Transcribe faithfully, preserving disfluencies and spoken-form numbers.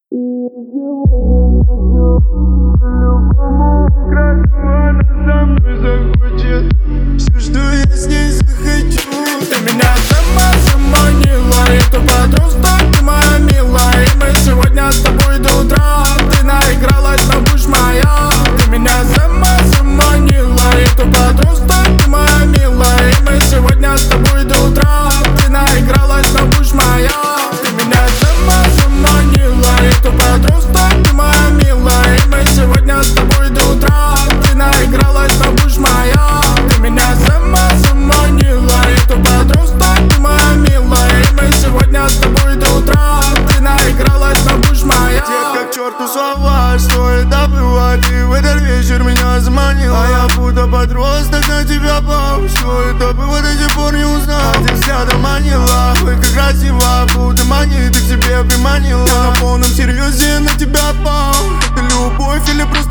Все, что я с ней захочу. Ты меня сама заманила, и тупо просто ты моя милая. И мы сегодня с тобой до утра. Ты наигралась, но будешь моя. Ты меня сама заманила, и тупо просто ты моя милая. И мы сегодня с тобой до утра. Ты наигралась, но будешь моя. Ты меня сама заманила, и тупо просто ты моя милая. И мы сегодня с тобой до утра. Ты наигралась, но будешь моя. Ты меня сама заманила, и тупо просто ты моя милая. И мы сегодня с тобой до утра. Ты наигралась, но будешь моя. Те как черту слова, что это было. Ты в этот вечер меня заманила, а я будто подросток на тебя пал. Что это было, до сих пор не узнал. Ты взглядом манила, ой, как красиво, будто магнит, ты к себе приманила. Я на полном серьезе на тебя пал. Это любовь или просто